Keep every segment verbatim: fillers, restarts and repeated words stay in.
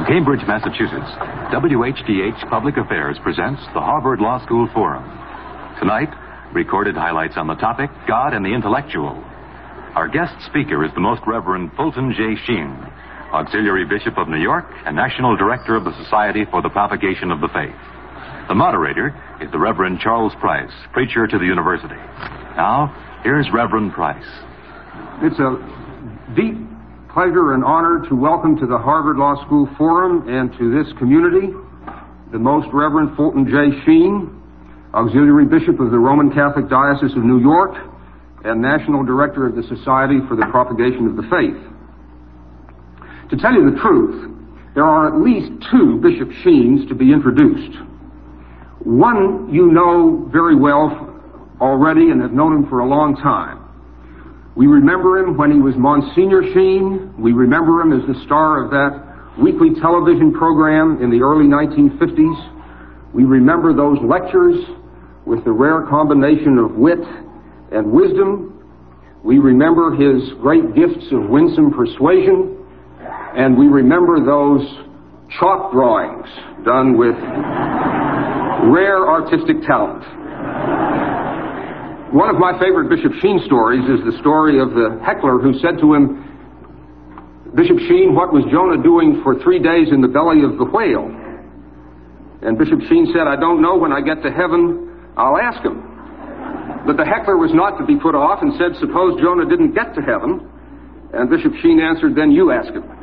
From Cambridge, Massachusetts, W H D H Public Affairs presents the Harvard Law School Forum. Tonight, recorded highlights on the topic, God and the Intellectual. Our guest speaker is the Most Reverend Fulton J. Sheen, Auxiliary Bishop of New York and National Director of the Society for the Propagation of the Faith. The moderator is the Reverend Charles Price, preacher to the university. Now, here's Reverend Price. It's a deep pleasure and honor to welcome to the Harvard Law School Forum and to this community the Most Reverend Fulton J. Sheen, Auxiliary Bishop of the Roman Catholic Diocese of New York and National Director of the Society for the Propagation of the Faith. To tell you the truth, there are at least two Bishop Sheens to be introduced. One you know very well already and have known him for a long time. We remember him when he was Monsignor Sheen. We remember him as the star of that weekly television program in the early nineteen fifties. We remember those lectures with the rare combination of wit and wisdom. We remember his great gifts of winsome persuasion. And we remember those chalk drawings done with rare artistic talent. One of my favorite Bishop Sheen stories is the story of the heckler who said to him, "Bishop Sheen, what was Jonah doing for three days in the belly of the whale?" And Bishop Sheen said, "I don't know. When I get to heaven, I'll ask him." But the heckler was not to be put off and said, "Suppose Jonah didn't get to heaven?" And Bishop Sheen answered, "Then you ask him."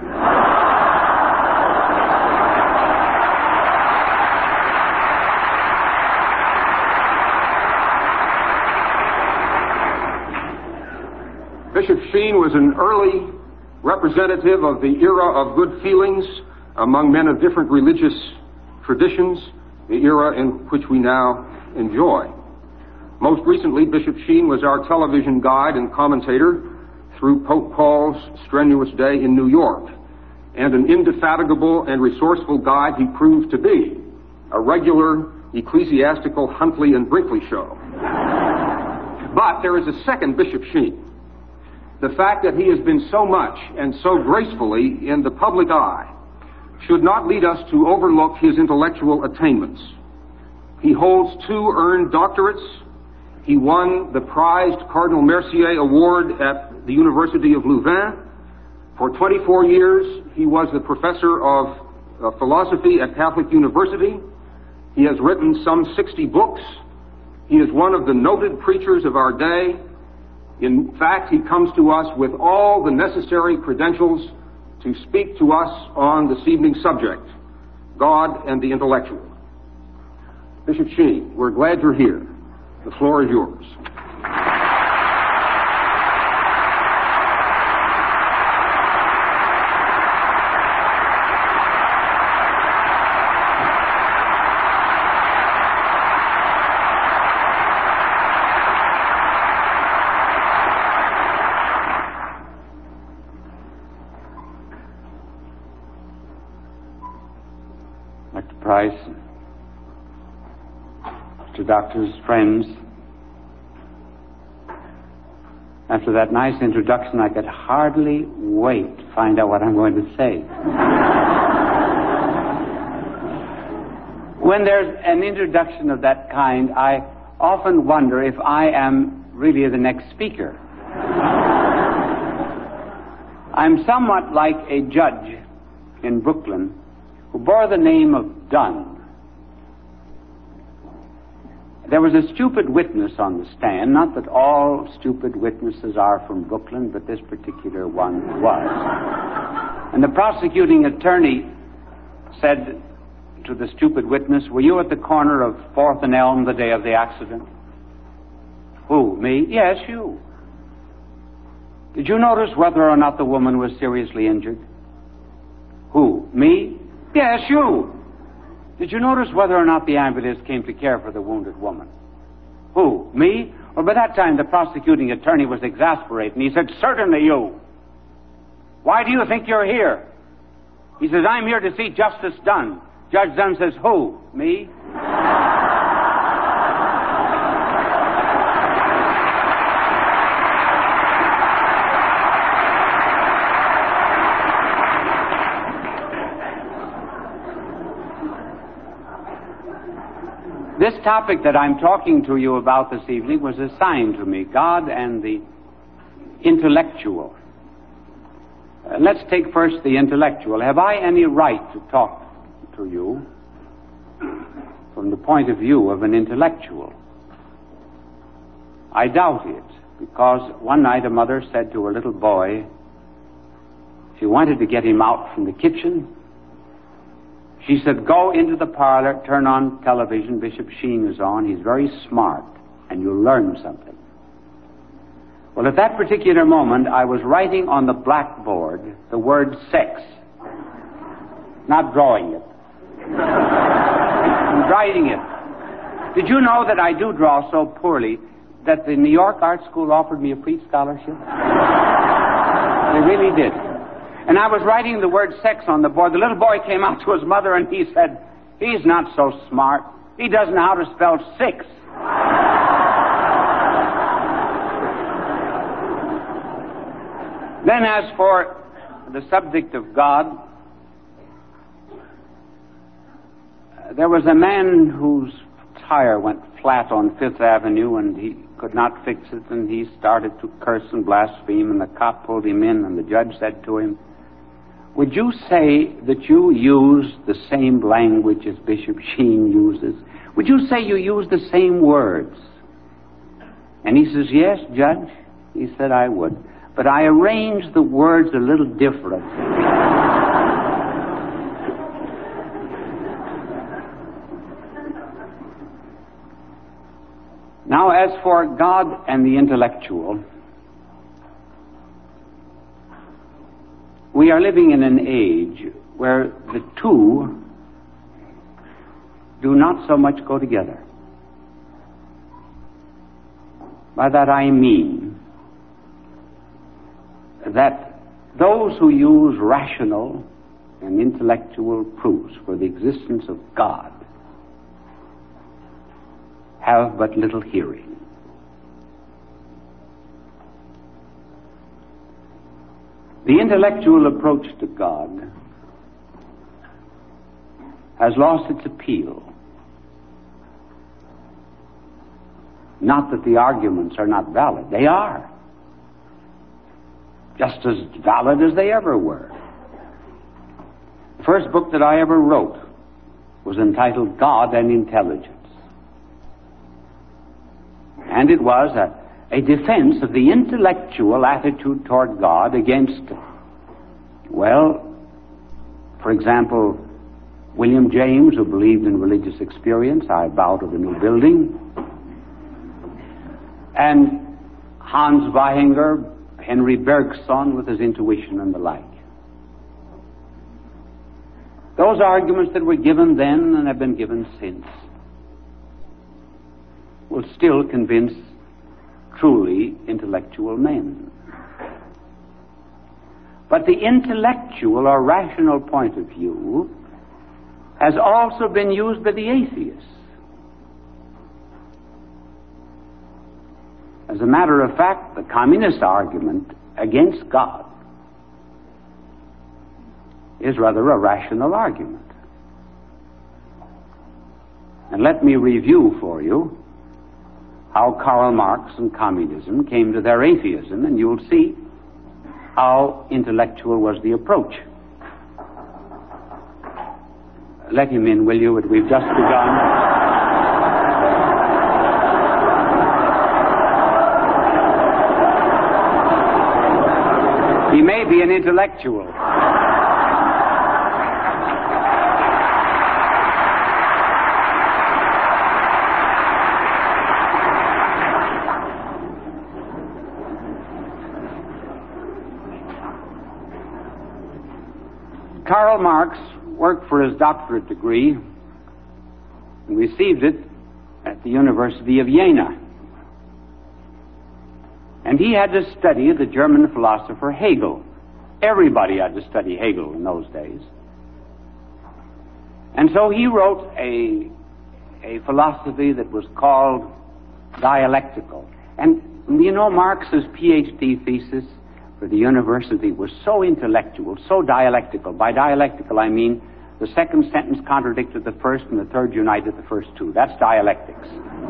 Bishop Sheen was an early representative of the era of good feelings among men of different religious traditions, the era in which we now enjoy. Most recently, Bishop Sheen was our television guide and commentator through Pope Paul's strenuous day in New York, and an indefatigable and resourceful guide he proved to be, a regular ecclesiastical Huntley and Brinkley show. But there is a second Bishop Sheen. The fact that he has been so much and so gracefully in the public eye should not lead us to overlook his intellectual attainments. He holds two earned doctorates. He won the prized Cardinal Mercier Award at the University of Louvain. For twenty-four years, he was the professor of uh, philosophy at Catholic University. He has written some sixty books. He is one of the noted preachers of our day. In fact, he comes to us with all the necessary credentials to speak to us on this evening's subject, God and the Intellectual. Bishop Sheen, we're glad you're here. The floor is yours. Doctor Price, Mister Doctors, friends, after that nice introduction, I could hardly wait to find out what I'm going to say. When there's an introduction of that kind, I often wonder if I am really the next speaker. I'm somewhat like a judge in Brooklyn who bore the name of Dunn. There was a stupid witness on the stand, not that all stupid witnesses are from Brooklyn, but this particular one was. And the prosecuting attorney said to the stupid witness, "Were you at the corner of fourth and Elm the day of the accident?" "Who, me?" "Yes, you." "Did you notice whether or not the woman was seriously injured?" "Who, me?" "Yes, you." "Did you notice whether or not the ambulance came to care for the wounded woman?" "Who, me?" Well, by that time, the prosecuting attorney was exasperated, and he said, "Certainly you. Why do you think you're here?" He says, "I'm here to see Justice Dunn." Judge Dunn says, "Who, me?" This topic that I'm talking to you about this evening was assigned to me, God and the intellectual. Uh, let's take first the intellectual. Have I any right to talk to you from the point of view of an intellectual? I doubt it, because one night a mother said to her little boy, she wanted to get him out from the kitchen. She said, go into the parlor, turn on television, Bishop Sheen is on, he's very smart, and you'll learn something. Well, at that particular moment, I was writing on the blackboard the word sex. Not drawing it. I'm writing it. Did you know that I do draw so poorly that the New York Art School offered me a free scholarship? They really did. And I was writing the word sex on the board. The little boy came out to his mother and he said, he's not so smart. He doesn't know how to spell six. Then as for the subject of God, uh, there was a man whose tire went flat on Fifth Avenue and he could not fix it, and he started to curse and blaspheme, and the cop pulled him in, and the judge said to him, would you say that you use the same language as Bishop Sheen uses? Would you say you use the same words? And he says, yes, Judge. He said, I would. But I arranged the words a little different. Now, as for God and the intellectual, we are living in an age where the two do not so much go together. By that I mean that those who use rational and intellectual proofs for the existence of God have but little hearing. The intellectual approach to God has lost its appeal. Not that the arguments are not valid. They are. Just as valid as they ever were. The first book that I ever wrote was entitled God and Intelligence. And it was a, a defense of the intellectual attitude toward God against, well, for example, William James, who believed in religious experience, I bow to the new building, and Hans Weihinger, Henry Bergson with his intuition and the like. Those arguments that were given then and have been given since will still convince truly intellectual men. But the intellectual or rational point of view has also been used by the atheists. As a matter of fact, the communist argument against God is rather a rational argument. And let me review for you how Karl Marx and communism came to their atheism, and you'll see how intellectual was the approach. Let him in, will you? We've just begun. He may be an intellectual. Karl Marx worked for his doctorate degree and received it at the University of Jena. And he had to study the German philosopher Hegel. Everybody had to study Hegel in those days. And so he wrote a, a philosophy that was called dialectical. And you know, Marx's PhD thesis for the university was so intellectual, so dialectical. By dialectical, I mean the second sentence contradicted the first, and the third united the first two. That's dialectics.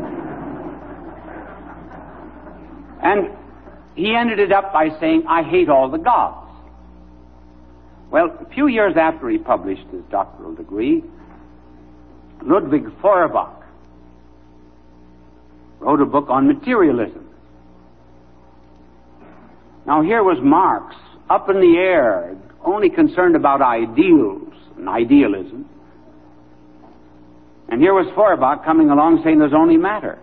And he ended it up by saying, I hate all the gods. Well, a few years after he published his doctoral degree, Ludwig Feuerbach wrote a book on materialism. Now here was Marx, up in the air, only concerned about ideals and idealism. And here was Feuerbach coming along saying there's only matter.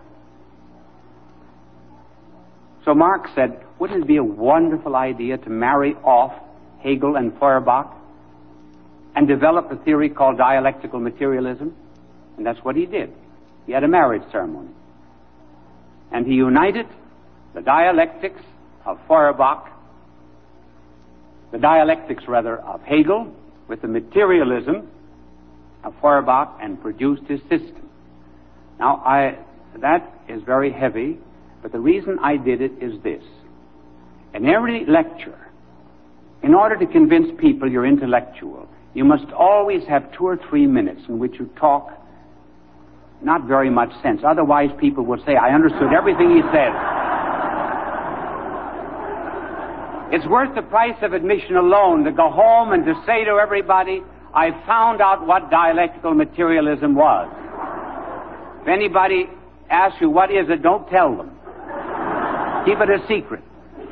So Marx said, wouldn't it be a wonderful idea to marry off Hegel and Feuerbach and develop a theory called dialectical materialism? And that's what he did. He had a marriage ceremony. And he united the dialectics of Feuerbach, the dialectics, rather, of Hegel with the materialism of Feuerbach and produced his system. Now, I, that is very heavy, but the reason I did it is this. In every lecture, in order to convince people you're intellectual, you must always have two or three minutes in which you talk not very much sense. Otherwise, people will say, I understood everything he said. It's worth the price of admission alone to go home and to say to everybody, I found out what dialectical materialism was. If anybody asks you what is it, don't tell them. Keep it a secret.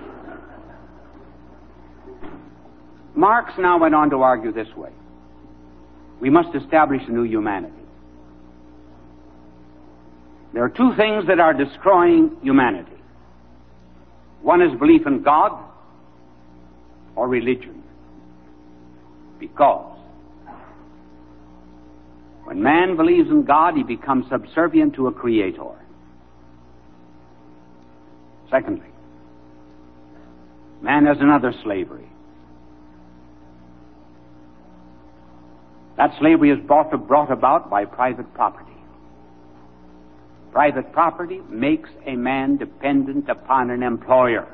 Marx now went on to argue this way. We must establish a new humanity. There are two things that are destroying humanity. One is belief in God or religion. Because when man believes in God, he becomes subservient to a creator. Secondly, man has another slavery. That slavery is brought, brought about by private property. Private property makes a man dependent upon an employer.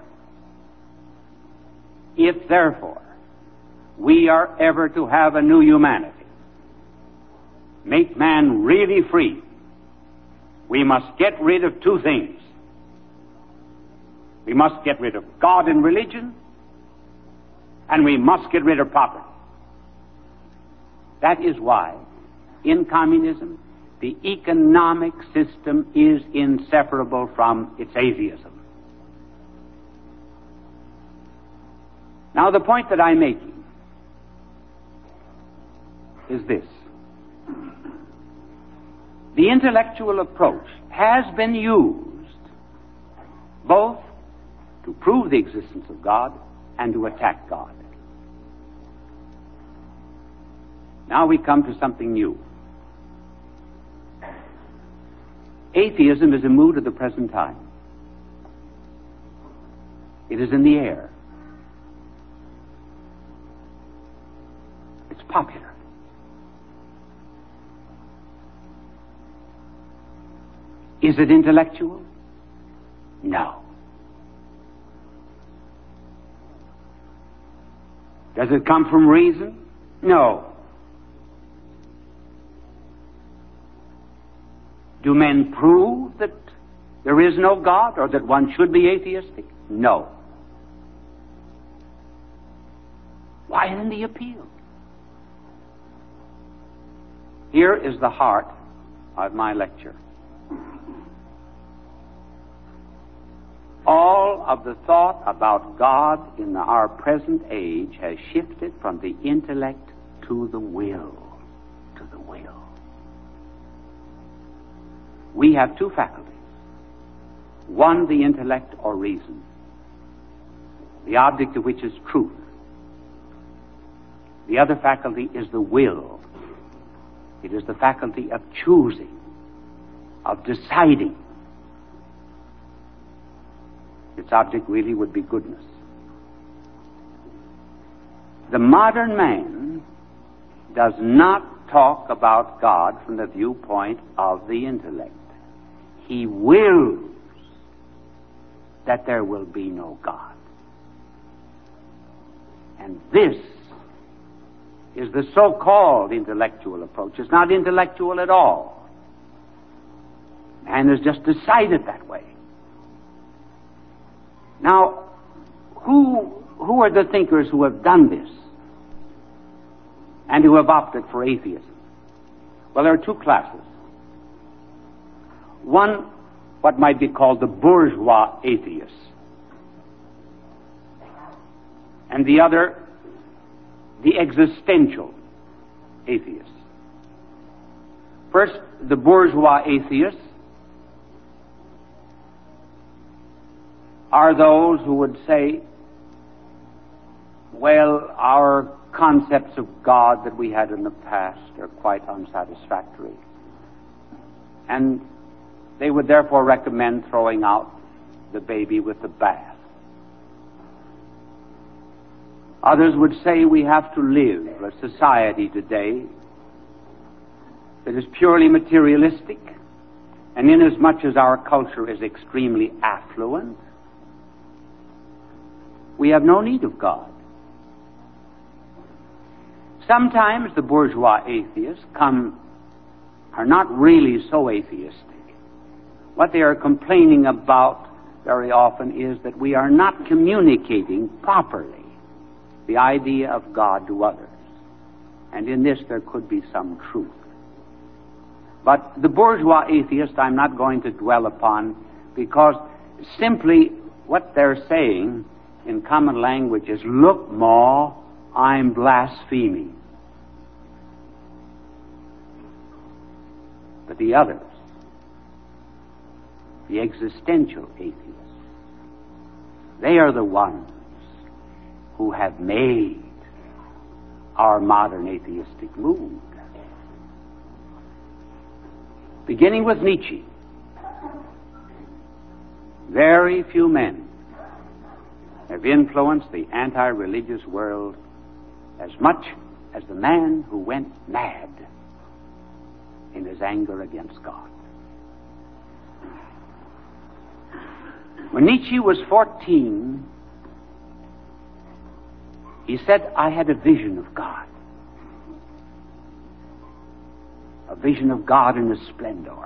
If, therefore, we are ever to have a new humanity, make man really free, we must get rid of two things. We must get rid of God and religion, and we must get rid of property. That is why, in communism, the economic system is inseparable from its atheism. Now, the point that I'm making is this. The intellectual approach has been used both to prove the existence of God and to attack God. Now we come to something new. Atheism is a mood of the present time. It is in the air. It's popular. Is it intellectual? No. Does it come from reason? No. Do men prove that there is no God or that one should be atheistic? No. Why then the appeal? Here is the heart of my lecture. All of the thought about God in our present age has shifted from the intellect to the will, to the will. We have two faculties. One, the intellect or reason, the object of which is truth. The other faculty is the will. It is the faculty of choosing, of deciding. Its object really would be goodness. The modern man does not talk about God from the viewpoint of the intellect. He wills that there will be no God. And this is the so-called intellectual approach. It's not intellectual at all. Man has just decided that way. Now, who, who are the thinkers who have done this and who have opted for atheism? Well, there are two classes. One, what might be called the bourgeois atheists, and the other, the existential atheists. First, the bourgeois atheists are those who would say, well, our concepts of God that we had in the past are quite unsatisfactory. And they would therefore recommend throwing out the baby with the bath. Others would say we have to live a society today that is purely materialistic, and inasmuch as our culture is extremely affluent, we have no need of God. Sometimes the bourgeois atheists come, are not really so atheistic. What they are complaining about very often is that we are not communicating properly the idea of God to others. And in this there could be some truth. But the bourgeois atheist I'm not going to dwell upon, because simply what they're saying in common language is, look, Ma, I'm blaspheming. But the others, the existential atheists, they are the ones who have made our modern atheistic mood. Beginning with Nietzsche, very few men have influenced the anti-religious world as much as the man who went mad in his anger against God. When Nietzsche was fourteen, he said, I had a vision of God. A vision of God in His splendor.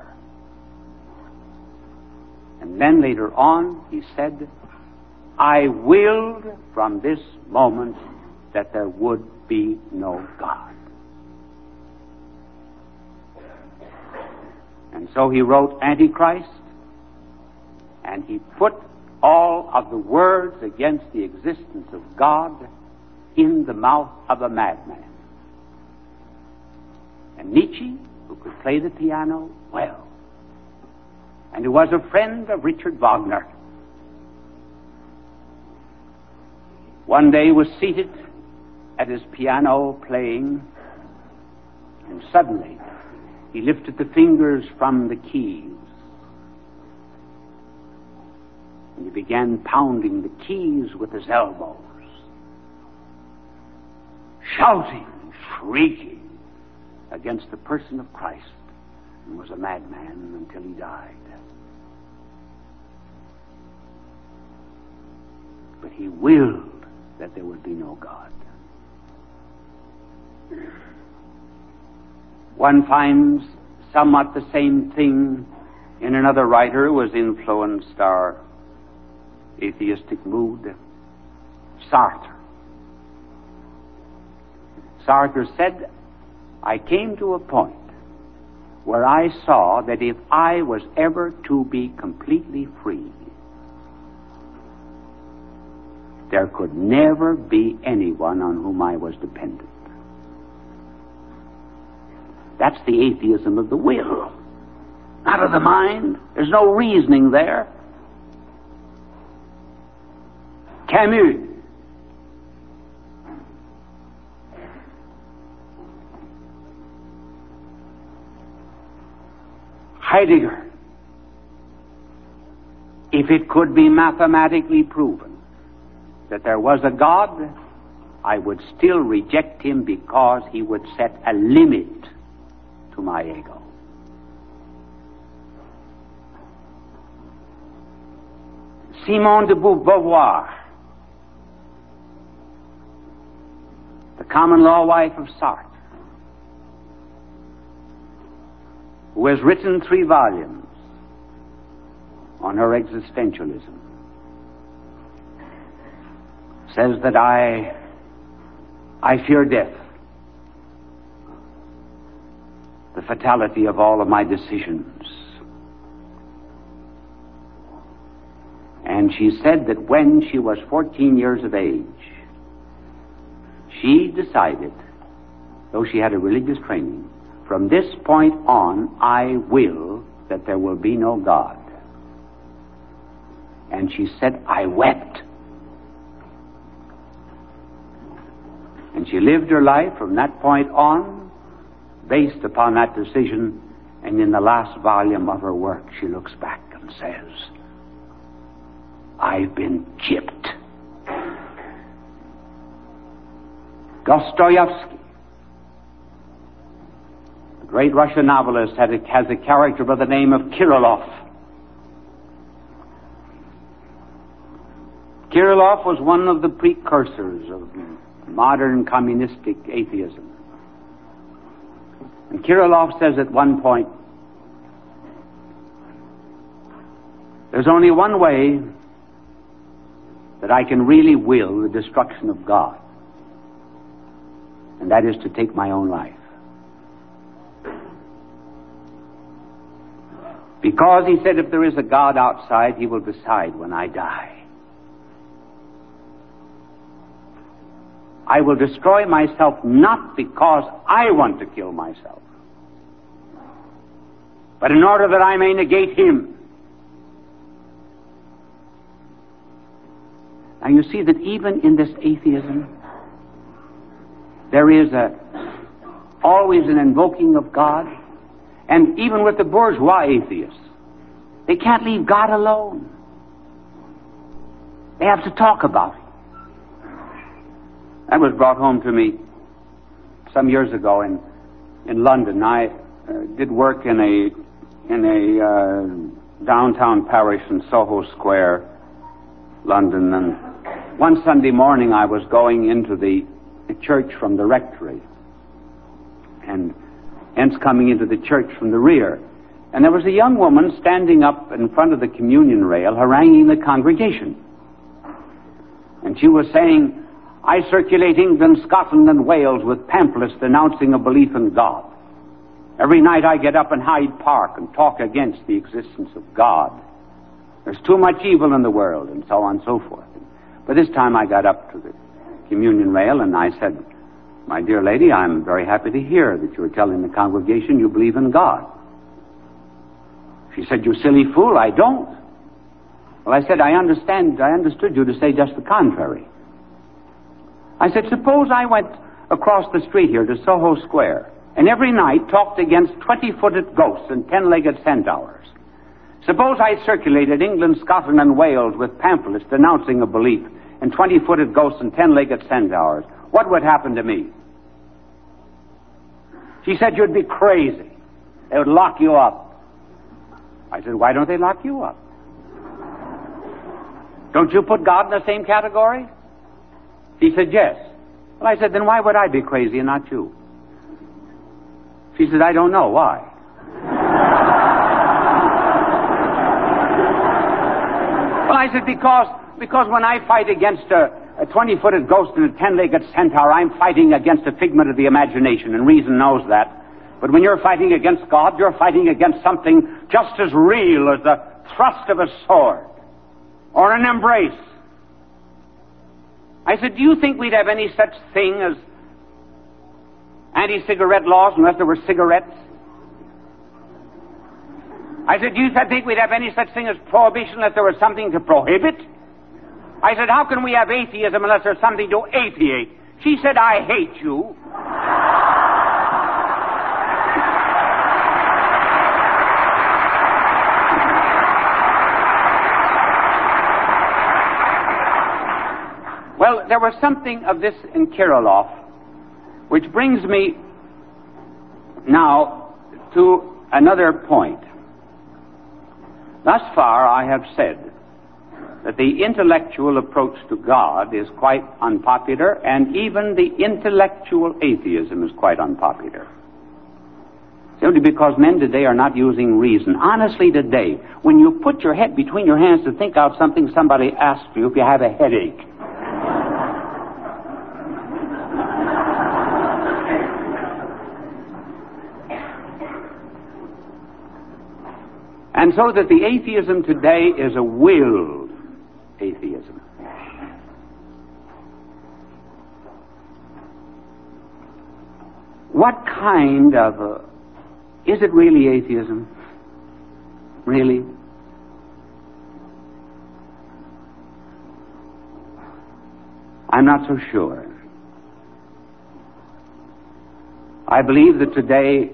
And then later on, he said, I willed from this moment that there would be no God. And so he wrote Antichrist, and he put all of the words against the existence of God in the mouth of a madman. And Nietzsche, who could play the piano well, and who was a friend of Richard Wagner, one day was seated at his piano playing, and suddenly he lifted the fingers from the keys, and he began pounding the keys with his elbows, shouting, shrieking against the person of Christ, and was a madman until he died. But he willed that there would be no God. One finds somewhat the same thing in another writer who has influenced our atheistic mood, Sartre. Sartre said, I came to a point where I saw that if I was ever to be completely free, there could never be anyone on whom I was dependent. That's the atheism of the will, not of the mind. There's no reasoning there. Camus. Heidegger. If it could be mathematically proven that there was a God, I would still reject him because he would set a limit to my ego. Simone de Beauvoir, the common law wife of Sartre, who has written three volumes on her existentialism, says that I, I fear death, the fatality of all of my decisions. And she said that when she was fourteen years of age, she decided, though she had a religious training, from this point on, I will that there will be no God. And she said, I wept. And she lived her life from that point on, based upon that decision, and in the last volume of her work, she looks back and says, I've been gypped. Dostoevsky, the great Russian novelist, had a, has a character by the name of Kirillov. Kirillov was one of the precursors of modern communistic atheism. And Kirillov says at one point, there's only one way that I can really will the destruction of God, and that is to take my own life. Because, he said, if there is a God outside, he will decide when I die. I will destroy myself not because I want to kill myself, but in order that I may negate him. Now you see that even in this atheism, there is a, always an invoking of God. And even with the bourgeois atheists, they can't leave God alone. They have to talk about him. That was brought home to me some years ago in in London. I uh, did work in a in a uh, downtown parish in Soho Square, London, and one Sunday morning I was going into the, the church from the rectory, and hence coming into the church from the rear, and there was a young woman standing up in front of the communion rail haranguing the congregation, and she was saying, I circulate England, Scotland, and Wales with pamphlets denouncing a belief in God. Every night I get up in Hyde Park and talk against the existence of God. There's too much evil in the world, and so on and so forth. But this time I got up to the communion rail and I said, my dear lady, I'm very happy to hear that you're telling the congregation you believe in God. She said, you silly fool, I don't. Well, I said, I understand, I understood you to say just the contrary. I said, suppose I went across the street here to Soho Square and every night talked against twenty-footed ghosts and ten-legged centaurs. Suppose I circulated England, Scotland, and Wales with pamphlets denouncing a belief in twenty-footed ghosts and ten-legged centaurs. What would happen to me? She said, you'd be crazy. They would lock you up. I said, why don't they lock you up? Don't you put God in the same category? She said, yes. Well, I said, then why would I be crazy and not you? She said, I don't know. Why? Well, I said, because because when I fight against a, a twenty-footed ghost and a ten-legged centaur, I'm fighting against a figment of the imagination, and reason knows that. But when you're fighting against God, you're fighting against something just as real as the thrust of a sword or an embrace. I said, do you think we'd have any such thing as anti-cigarette laws unless there were cigarettes? I said, do you think we'd have any such thing as prohibition unless there was something to prohibit? I said, how can we have atheism unless there's something to atheate? She said, I hate you. Well, there was something of this in Kirillov, which brings me now to another point. Thus far, I have said that the intellectual approach to God is quite unpopular, and even the intellectual atheism is quite unpopular. Simply because men today are not using reason. Honestly, today, when you put your head between your hands to think out something, somebody asks you if you have a headache. And so that the atheism today is a willed atheism. What kind of a, is it really atheism? Really? I'm not so sure. I believe that today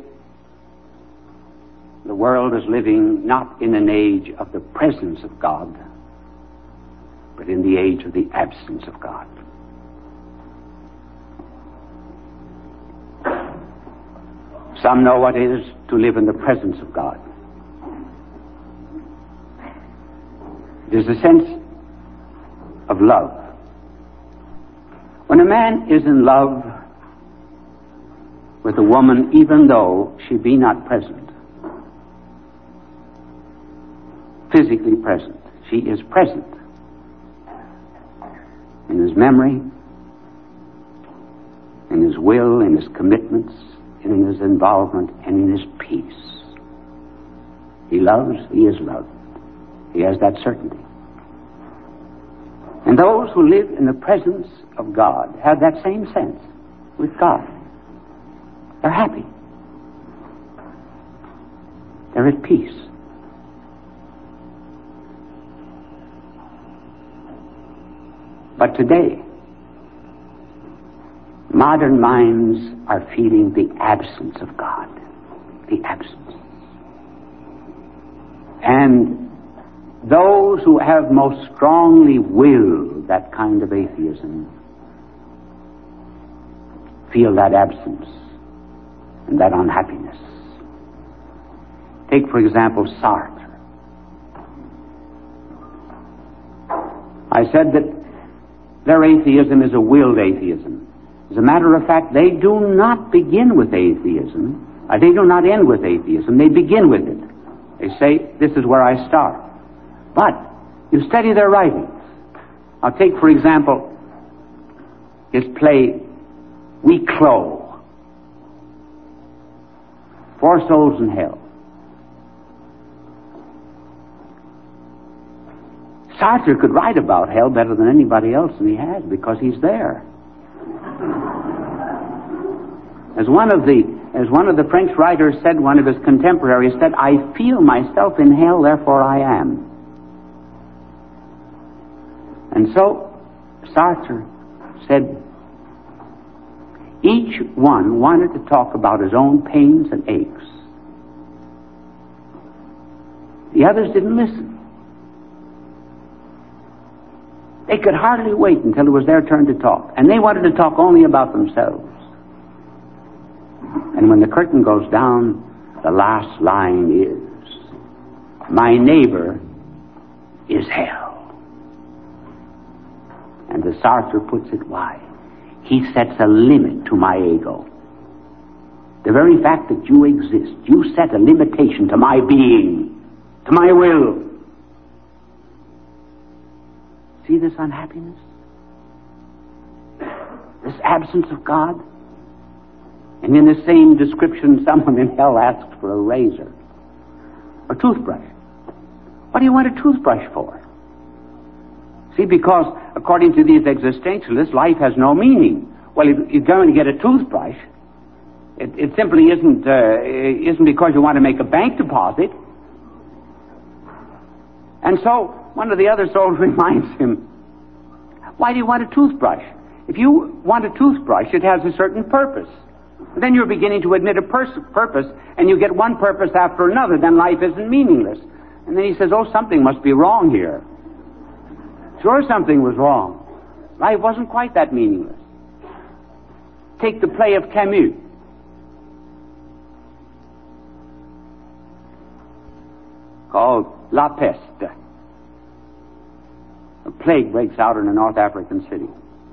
the world is living not in an age of the presence of God, but in the age of the absence of God. Some know what it is to live in the presence of God. It is a sense of love. When a man is in love with a woman, even though she be not present, physically present, she is present in his memory, in his will, in his commitments, and in his involvement, and in his peace. He loves, he is loved. He has that certainty. And those who live in the presence of God have that same sense with God. They're happy. They're at peace. But today, modern minds are feeling the absence of God. The absence. And those who have most strongly willed that kind of atheism feel that absence and that unhappiness. Take, for example, Sartre. I said that their atheism is a willed atheism. As a matter of fact, they do not begin with atheism. Uh, they do not end with atheism. They begin with it. They say, this is where I start. But you study their writings. I'll take, for example, his play, We Clo. Four Souls in Hell. Sartre could write about hell better than anybody else, and he has, because he's there. As one of the as one of the French writers said, one of his contemporaries said, I feel myself in hell, therefore I am. And so Sartre said, each one wanted to talk about his own pains and aches. The others didn't listen. They could hardly wait until it was their turn to talk. And they wanted to talk only about themselves. And when the curtain goes down, the last line is, my neighbor is hell. And as Sartre puts it, why? He sets a limit to my ego. The very fact that you exist, you set a limitation to my being, to my will. See this unhappiness? This absence of God? And in the same description, someone in hell asked for a razor, a toothbrush. What do you want a toothbrush for? See, because according to these existentialists, life has no meaning. Well, if you're going to get a toothbrush, it, it simply isn't uh, isn't because you want to make a bank deposit. And so one of the other souls reminds him, why do you want a toothbrush? If you want a toothbrush, it has a certain purpose. Then you're beginning to admit a pers- purpose, and you get one purpose after another, then life isn't meaningless. And then he says, oh, something must be wrong here. Sure, something was wrong. Life wasn't quite that meaningless. Take the play of Camus. Called La Peste. plague breaks out in a North African city.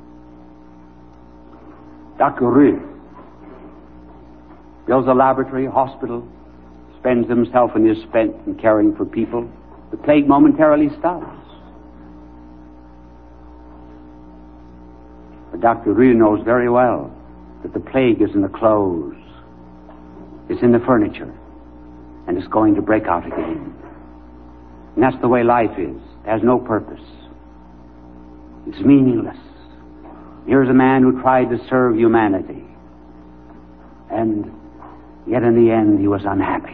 Doctor Rieu builds a laboratory, a hospital, spends himself and is spent in caring for people. The plague momentarily stops. But Doctor Rieu knows very well that the plague is in the clothes, it's in the furniture, and it's going to break out again. And that's the way life is. It has no purpose. It's meaningless. Here's a man who tried to serve humanity, and yet in the end he was unhappy.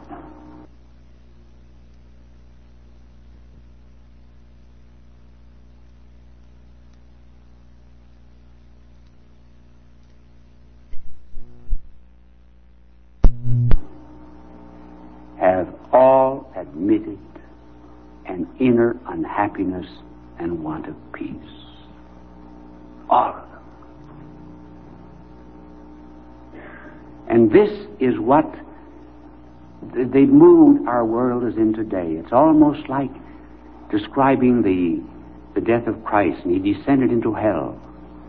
Have all admitted an inner unhappiness and want of peace. All of them. And this is what the mood our world is in today. It's almost like describing the, the death of Christ, and he descended into hell,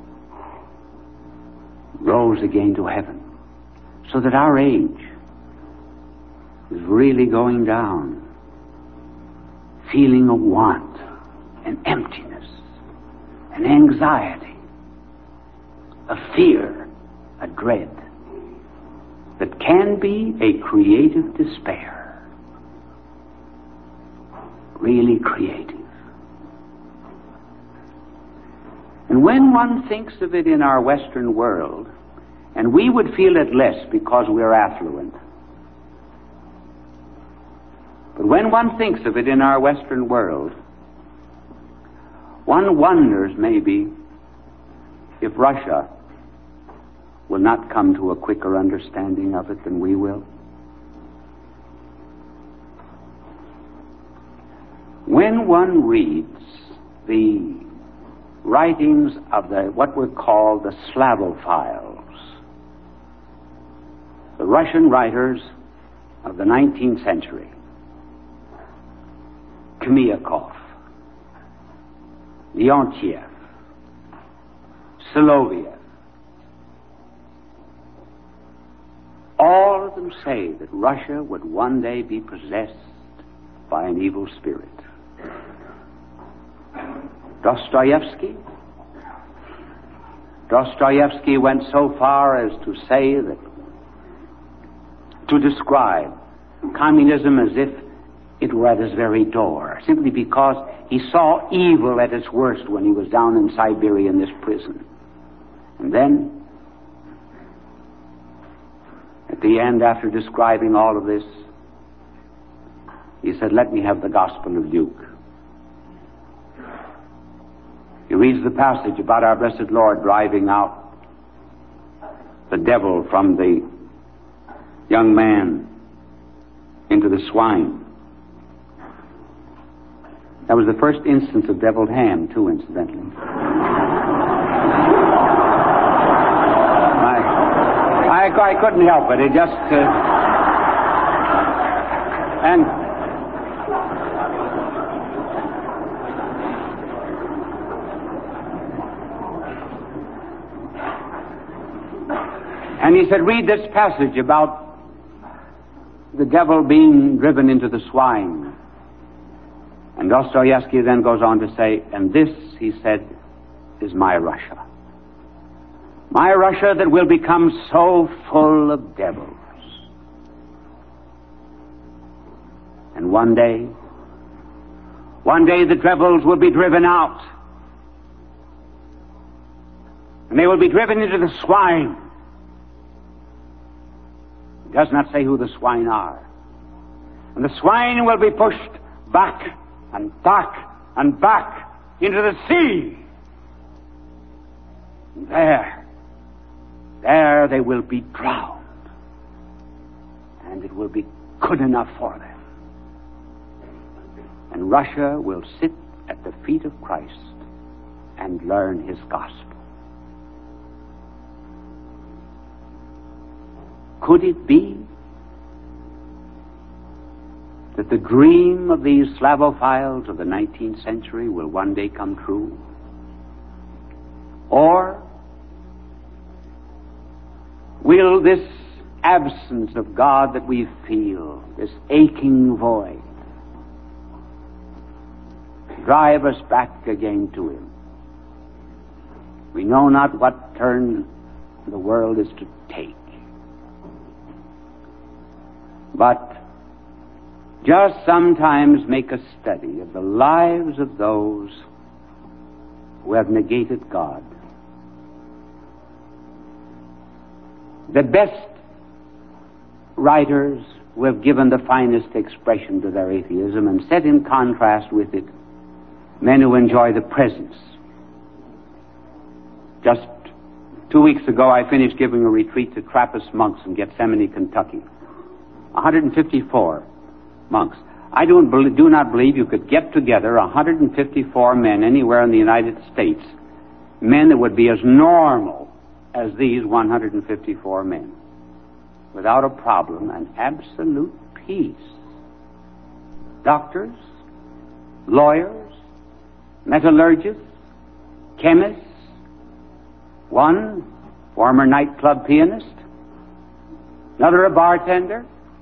rose again to heaven, so that our age is really going down, feeling a want, an emptiness, an anxiety, a fear, a dread that can be a creative despair, really creative. And when one thinks of it in our Western world, and we would feel it less because we're affluent, but when one thinks of it in our Western world, one wonders maybe if Russia will not come to a quicker understanding of it than we will. When one reads the writings of the what were called the Slavophiles, the Russian writers of the nineteenth century, Khmyakov, Leontiev, Soloviev, all of them say that Russia would one day be possessed by an evil spirit. Dostoevsky, Dostoevsky went so far as to say that, to describe communism as if it were at his very door, simply because he saw evil at its worst when he was down in Siberia in this prison. And then, at the end, after describing all of this, he said, let me have the Gospel of Luke. He reads the passage about our blessed Lord driving out the devil from the young man into the swine. That was the first instance of deviled ham, too, incidentally. I, I, I couldn't help it. It just... Uh, and... And he said, read this passage about the devil being driven into the swine. And Dostoevsky then goes on to say, and this, he said, is my Russia. My Russia that will become so full of devils. And one day, one day the devils will be driven out. And they will be driven into the swine. It does not say who the swine are. And the swine will be pushed back and back and back into the sea. And there, there they will be drowned. And it will be good enough for them. And Russia will sit at the feet of Christ and learn his gospel. Could it be that the dream of these Slavophiles of the nineteenth century will one day come true? Or will this absence of God that we feel, this aching void, drive us back again to Him? We know not what turn the world is to take. But just sometimes make a study of the lives of those who have negated God. The best writers who have given the finest expression to their atheism and set in contrast with it men who enjoy the presence. Just two weeks ago, I finished giving a retreat to Trappist monks in Gethsemane, Kentucky. one hundred fifty-four monks. I don't be- do not believe you could get together one hundred fifty-four men anywhere in the United States, men that would be as normal as these one hundred fifty-four men, without a problem and absolute peace. Doctors, lawyers, metallurgists, chemists, one former nightclub pianist, another a bartender.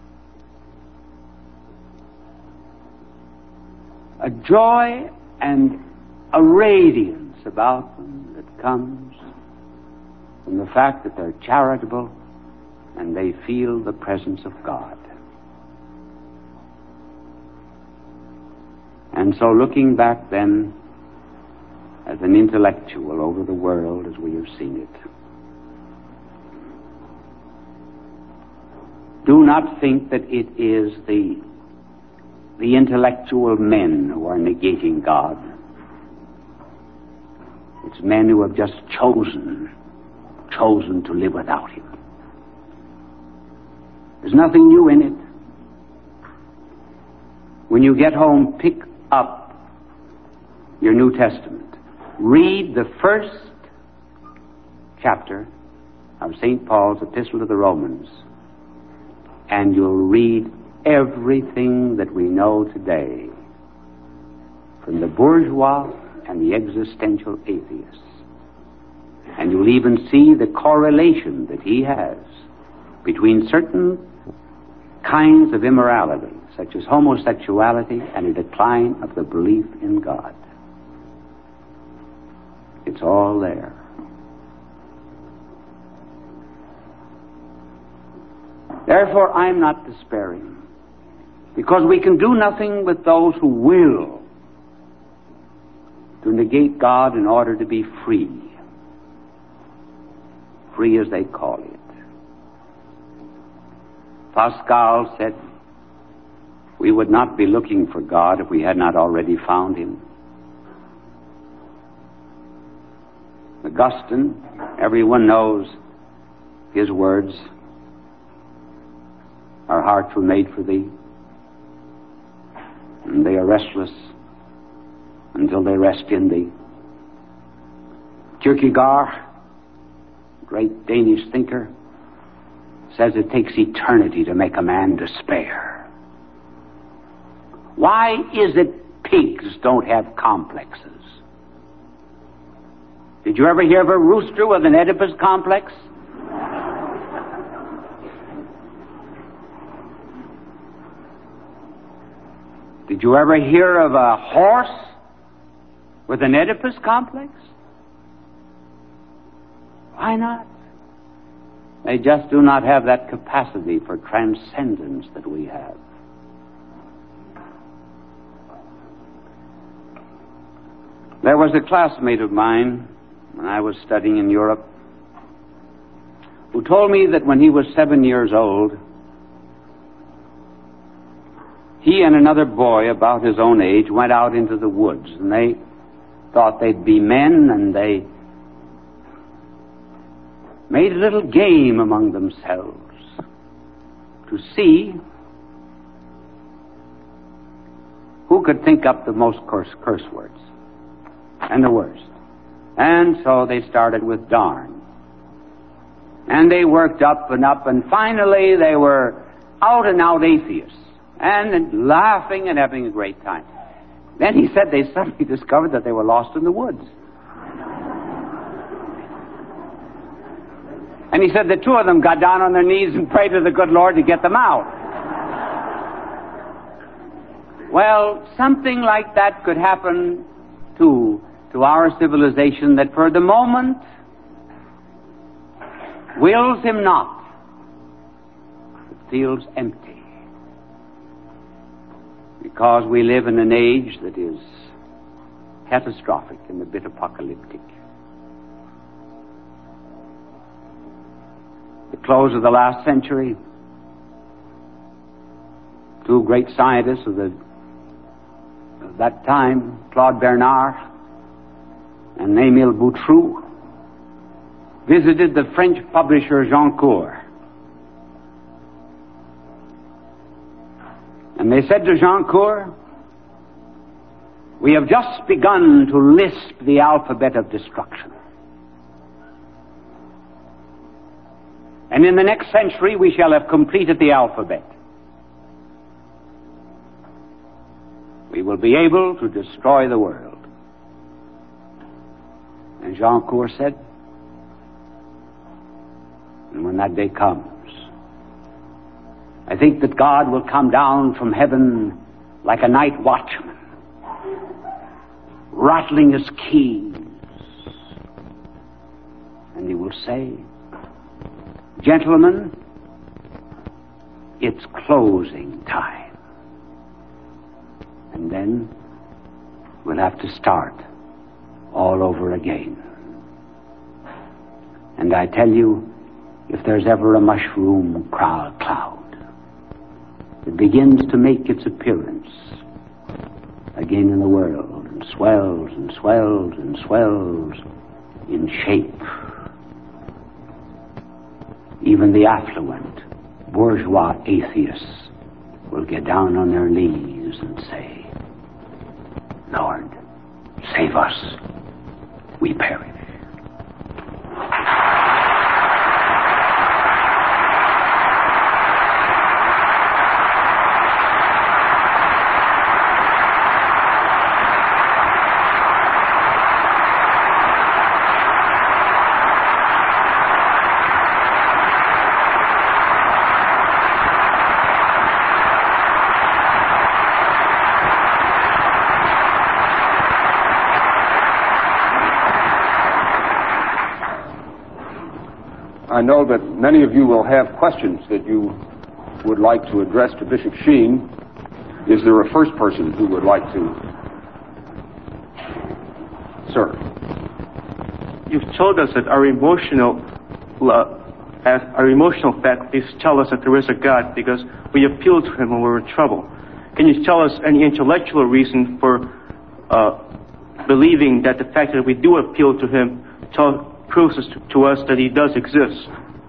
A joy and a radiance about them that comes from the fact that they're charitable and they feel the presence of God. And so looking back then as an intellectual over the world as we have seen it, do not think that it is the the intellectual men who are negating God. It's men who have just chosen, chosen to live without Him. There's nothing new in it. When you get home, pick up your New Testament. Read the first chapter of Saint Paul's Epistle to the Romans, and you'll read everything that we know today from the bourgeois and the existential atheists. And you'll even see the correlation that he has between certain kinds of immorality, such as homosexuality, and a decline of the belief in God. It's all there. Therefore, I'm not despairing, because we can do nothing with those who will to negate God in order to be free. Free as they call it. Pascal said, we would not be looking for God if we had not already found Him. Augustine, everyone knows his words, our hearts were made for Thee, and they are restless until they rest in Thee. Kierkegaard, great Danish thinker, says it takes eternity to make a man despair. Why is it pigs don't have complexes? Did you ever hear of a rooster with an Oedipus complex? Did you ever hear of a horse with an Oedipus complex? Why not? They just do not have that capacity for transcendence that we have. There was a classmate of mine when I was studying in Europe who told me that when he was seven years old, he and another boy about his own age went out into the woods, and they thought they'd be men, and they made a little game among themselves to see who could think up the most curse, curse words and the worst. And so they started with darn. And they worked up and up, and finally they were out-and-out atheists. and laughing and having a great time. Then he said they suddenly discovered that they were lost in the woods. And he said the two of them got down on their knees and prayed to the good Lord to get them out. Well, something like that could happen, too, to our civilization, that for the moment wills him not. It feels empty. Because we live in an age that is catastrophic and a bit apocalyptic. The close of the last century, two great scientists of, the, of that time, Claude Bernard and Émile Boutroux, visited the French publisher Goncourt. And they said to Goncourt, "We have just begun to lisp the alphabet of destruction. And in the next century we shall have completed the alphabet. We will be able to destroy the world." And Goncourt said, "And when that day comes, I think that God will come down from heaven like a night watchman, rattling his keys. And he will say, 'Gentlemen, it's closing time.' And then we'll have to start all over again. And I tell you, if there's ever a mushroom cloud, it begins to make its appearance again in the world, and swells and swells and swells in shape. Even the affluent, bourgeois atheists will get down on their knees and say, 'Lord, save us, we perish.'" I know that many of you will have questions that you would like to address to Bishop Sheen. Is there a first person who would like to? Sir. You've told us that our emotional uh, as our emotional faculties tell us that there is a God because we appeal to him when we're in trouble. Can you tell us any intellectual reason for uh, believing that the fact that we do appeal to him tell, proves to, to us that he does exist?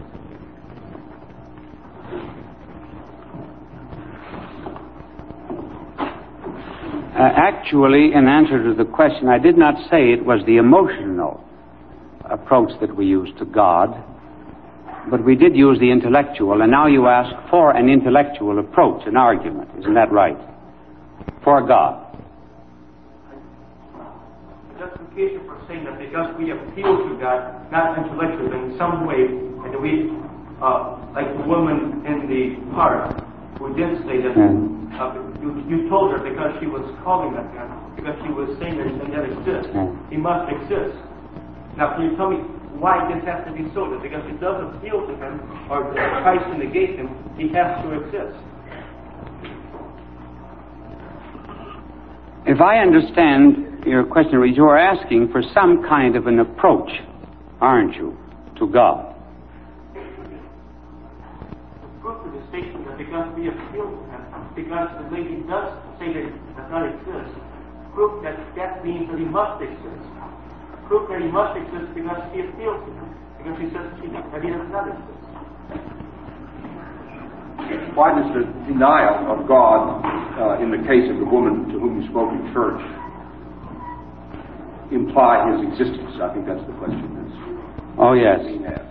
Uh, actually, in answer to the question, I did not say it was the emotional approach that we use to God, but we did use the intellectual, and now you ask for an intellectual approach, an argument. Isn't that right? For God. Justification for saying that because we appeal to God, not intellectually, but in some way, and we, uh, like the woman in the park, who did say that, yeah. uh, you, you told her because she was calling that God, because she was saying that he doesn't exist. Yeah. He must exist. Now, can you tell me why this has to be so? That because it does appeal to him, or tries to negate him, he has to exist. If I understand your question, you are asking for some kind of an approach, aren't you, to God? Proof of the statement that because we appeal to him, because the lady does say that he does not exist, proof that that means that he must exist. Proof that he must exist because she appeals to him, because she says she, that he does not exist. Why does the denial of God uh, in the case of the woman to whom you spoke in church imply his existence? I think that's the question. That's oh, yes. We have.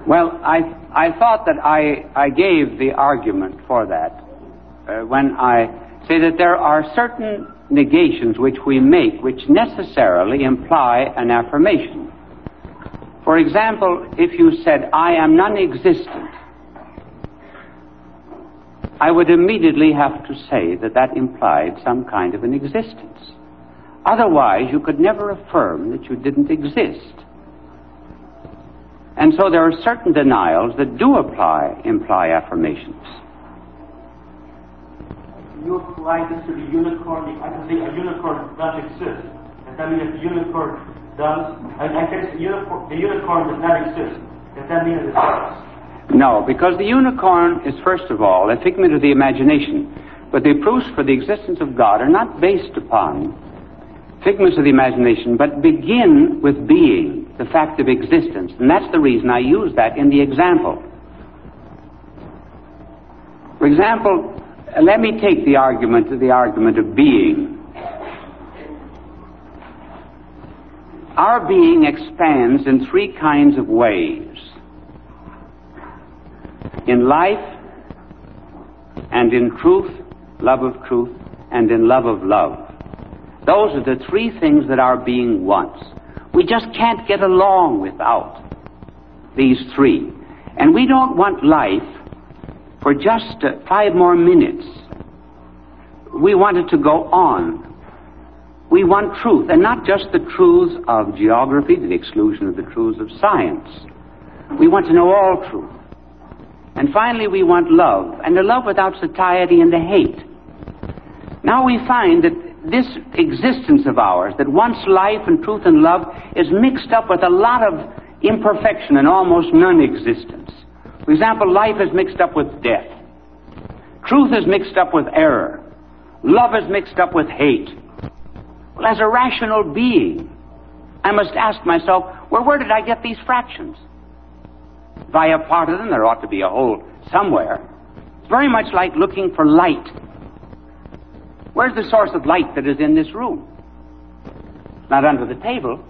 Well, I, I thought that I, I gave the argument for that uh, when I say that there are certain negations which we make which necessarily imply an affirmation. For example, if you said, I am non-existent, I would immediately have to say that that implied some kind of an existence. Otherwise, you could never affirm that you didn't exist. And so there are certain denials that do apply, imply affirmations. You apply this to the unicorn. I can say a unicorn does exist. Does that mean if the unicorn does? I, I guess the unicorn, the unicorn does not exist. Does that mean it does? No, because the unicorn is, first of all, a figment of the imagination. But the proofs for the existence of God are not based upon figments of the imagination, but begin with being, the fact of existence. And that's the reason I use that in the example. For example, let me take the argument the argument of being. Our being expands in three kinds of ways. In life, and in truth, love of truth, and in love of love. Those are the three things that our being wants. We just can't get along without these three. And we don't want life for just uh, five more minutes. We want it to go on. We want truth, and not just the truths of geography to the exclusion of the truths of science. We want to know all truth. And finally, we want love, and a love without satiety and the hate. Now we find that this existence of ours, that wants life and truth and love, is mixed up with a lot of imperfection and almost non-existence. For example, life is mixed up with death. Truth is mixed up with error. Love is mixed up with hate. Well, as a rational being, I must ask myself, well, where did I get these fractions? If I have part of them, there ought to be a whole somewhere. It's very much like looking for light. Where's the source of light that is in this room? It's not under the table.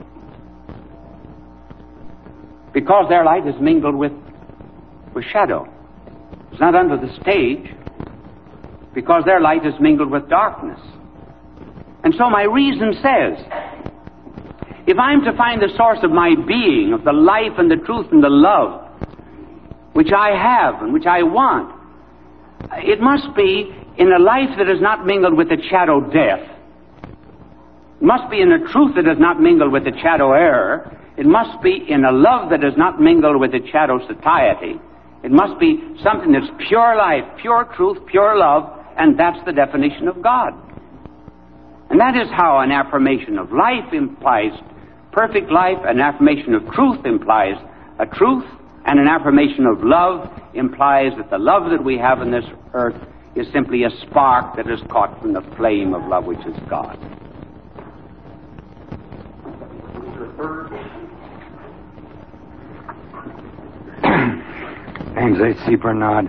Because their light is mingled with, with shadow. It's not under the stage. Because their light is mingled with darkness. And so my reason says, if I'm to find the source of my being, of the life and the truth and the love, which I have and which I want, it must be in a life that is not mingled with the shadow death. It must be in a truth that is not mingled with the shadow error. It must be in a love that is not mingled with the shadow satiety. It must be something that's pure life, pure truth, pure love, and that's the definition of God. And that is how an affirmation of life implies perfect life, an affirmation of truth implies a truth, and an affirmation of love implies that the love that we have in this earth is simply a spark that is caught from the flame of love, which is God. James H C. Bernard.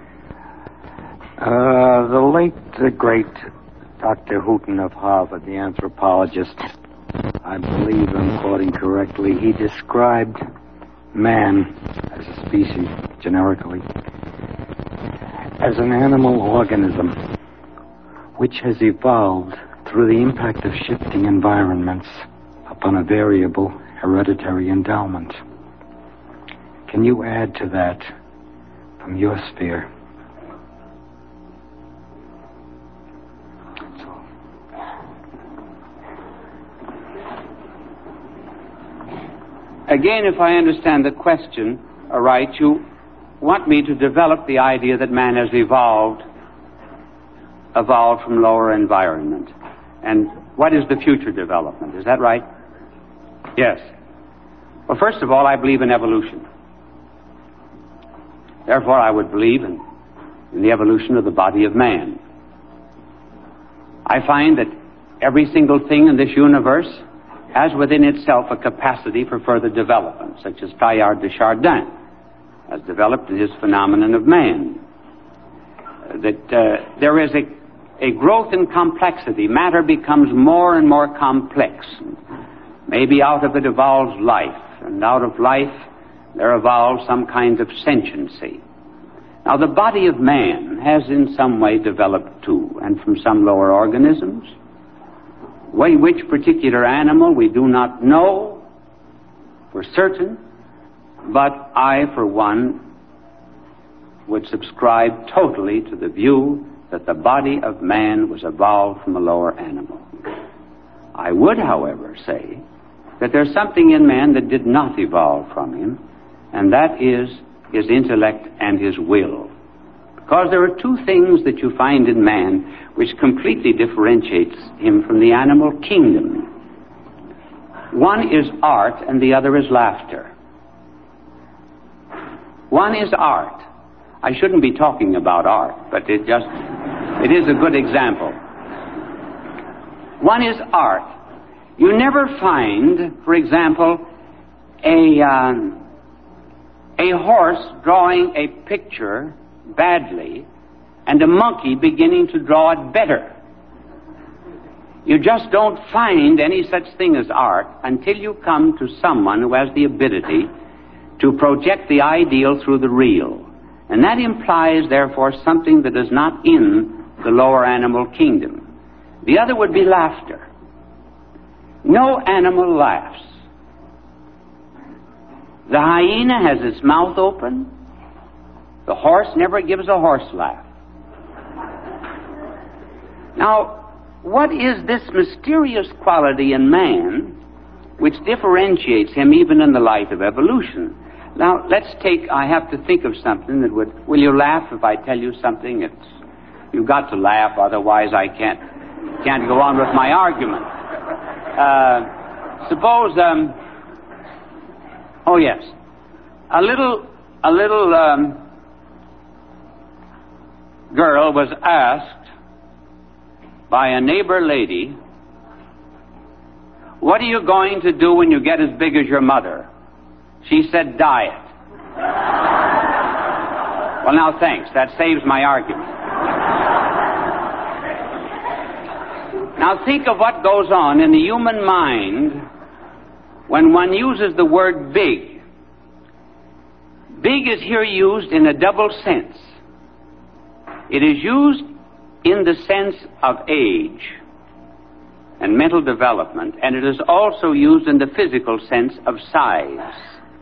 Uh, the late, the great Doctor Hooton of Harvard, the anthropologist, I believe I'm quoting correctly, he described man as a species, generically, as an animal organism which has evolved through the impact of shifting environments upon a variable hereditary endowment. Can you add to that from your sphere? Again, if I understand the question aright, you want me to develop the idea that man has evolved, evolved from lower environment. And what is the future development? Is that right? Yes. Well, first of all, I believe in evolution. Therefore, I would believe in, in the evolution of the body of man. I find that every single thing in this universe has within itself a capacity for further development, such as Teilhard de Chardin has developed in his phenomenon of man. Uh, that uh, there is a, a growth in complexity. Matter becomes more and more complex. Maybe out of it evolves life, and out of life there evolved some kind of sentiency. Now, the body of man has in some way developed too, and from some lower organisms. Why, which particular animal we do not know for certain, but I, for one, would subscribe totally to the view that the body of man was evolved from a lower animal. I would, however, say that there's something in man that did not evolve from him, and that is his intellect and his will. Because there are two things that you find in man which completely differentiates him from the animal kingdom. One is art and the other is laughter. One is art. I shouldn't be talking about art, but it just, it is a good example. One is art. You never find, for example, a, um, a horse drawing a picture badly and a monkey beginning to draw it better. You just don't find any such thing as art until you come to someone who has the ability to project the ideal through the real. And that implies, therefore, something that is not in the lower animal kingdom. The other would be laughter. No animal laughs. The hyena has its mouth open. The horse never gives a horse laugh. Now, what is this mysterious quality in man which differentiates him even in the light of evolution? Now, let's take, I have to think of something that would, will you laugh if I tell you something? It's, you've got to laugh, otherwise I can't, can't go on with my argument. Uh, suppose, um, oh yes, a little, a little, um, girl was asked by a neighbor lady, what are you going to do when you get as big as your mother? She said, diet. Well, now, thanks. That saves my argument. Now, think of what goes on in the human mind when one uses the word big. Big is here used in a double sense. It is used in the sense of age and mental development, and it is also used in the physical sense of size.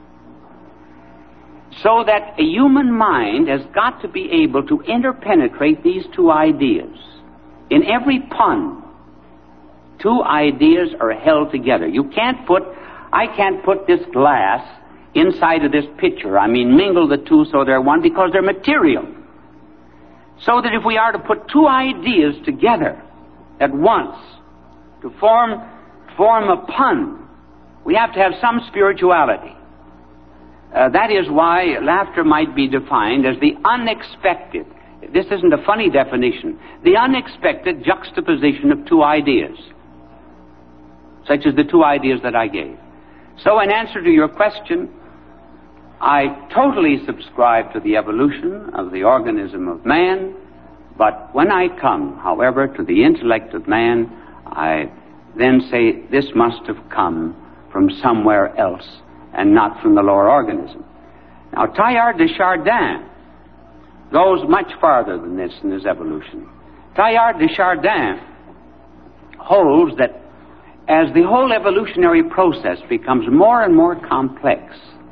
So that a human mind has got to be able to interpenetrate these two ideas. In every pun, two ideas are held together. You can't put, I can't put this glass inside of this pitcher. I mean, mingle the two so they're one, because they're material. So that if we are to put two ideas together at once to form, form a pun, we have to have some spirituality. Uh, that is why laughter might be defined as the unexpected. This isn't a funny definition. The unexpected juxtaposition of two ideas, such as the two ideas that I gave. So in answer to your question, I totally subscribe to the evolution of the organism of man, but when I come, however, to the intellect of man, I then say this must have come from somewhere else and not from the lower organism. Now, Teilhard de Chardin goes much farther than this in his evolution. Teilhard de Chardin holds that as the whole evolutionary process becomes more and more complex,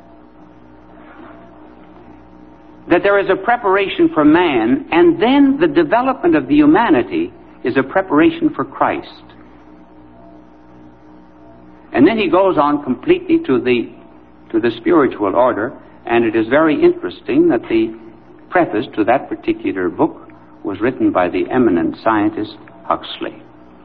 that there is a preparation for man, and then the development of the humanity is a preparation for Christ. And then he goes on completely to the to the spiritual order, and it is very interesting that the preface to that particular book was written by the eminent scientist Huxley.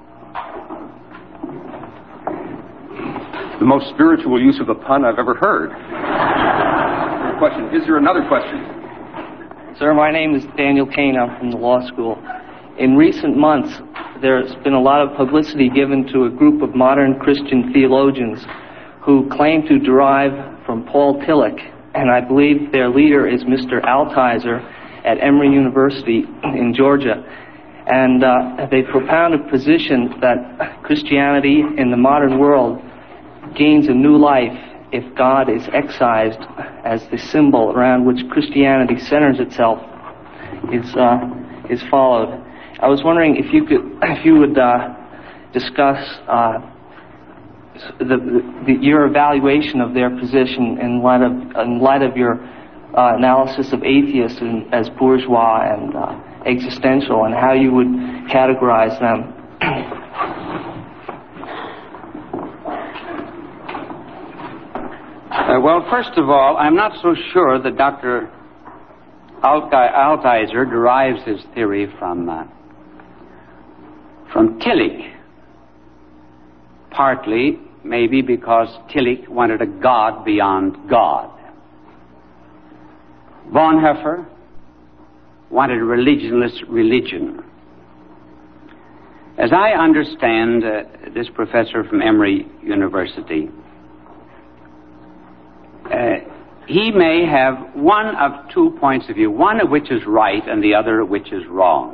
The most spiritual use of a pun I've ever heard. Question. Is there another question? Sir, my name is Daniel Kane. I'm from the law school. In recent months, there's been a lot of publicity given to a group of modern Christian theologians who claim to derive from Paul Tillich, and I believe their leader is Mister Altizer at Emory University in Georgia. And uh, they propound a position that Christianity in the modern world gains a new life if God is excised as the symbol around which Christianity centers itself is uh, is followed. I was wondering if you could, if you would uh, discuss uh, the, the, your evaluation of their position in light of in light of your uh, analysis of atheists in, as bourgeois and uh, existential, and how you would categorize them. Uh, well, first of all, I'm not so sure that Doctor Altizer derives his theory from uh, from Tillich. Partly, maybe because Tillich wanted a God beyond God. Bonhoeffer wanted a religionless religion. As I understand uh, this professor from Emory University, Uh, he may have one of two points of view, one of which is right and the other of which is wrong.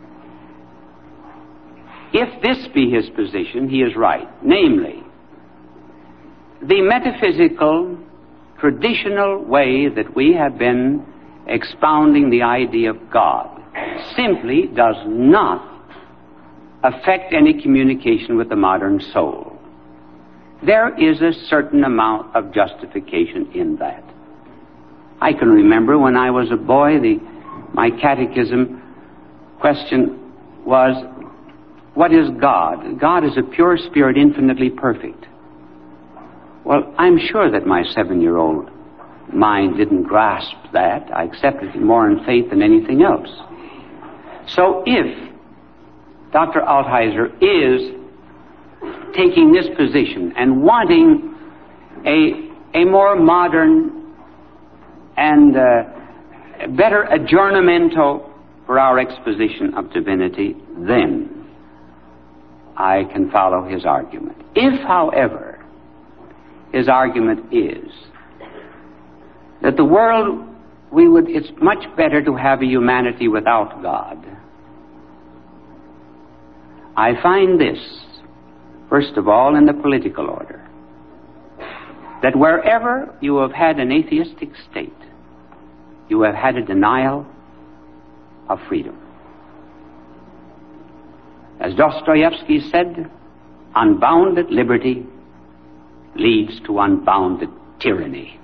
If this be his position, he is right. Namely, the metaphysical, traditional way that we have been expounding the idea of God simply does not affect any communication with the modern soul. There is a certain amount of justification in that. I can remember when I was a boy, the, my catechism question was, what is God? God is a pure spirit, infinitely perfect. Well, I'm sure that my seven-year-old mind didn't grasp that. I accepted it more in faith than anything else. So if Doctor Altizer is taking this position and wanting a a more modern and uh, better aggiornamento for our exposition of divinity, then I can follow his argument. If, however, his argument is that the world, we would, it's much better to have a humanity without God, I find this, first of all, in the political order, that wherever you have had an atheistic state, you have had a denial of freedom. As Dostoevsky said, unbounded liberty leads to unbounded tyranny.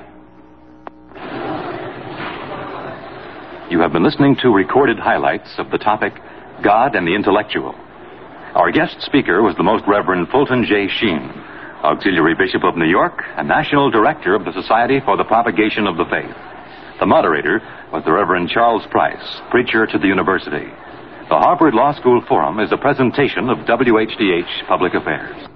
You have been listening to recorded highlights of the topic, God and the Intellectual. Our guest speaker was the Most Reverend Fulton J. Sheen, Auxiliary Bishop of New York and National Director of the Society for the Propagation of the Faith. The moderator was the Reverend Charles Price, preacher to the university. The Harvard Law School Forum is a presentation of W H D H Public Affairs.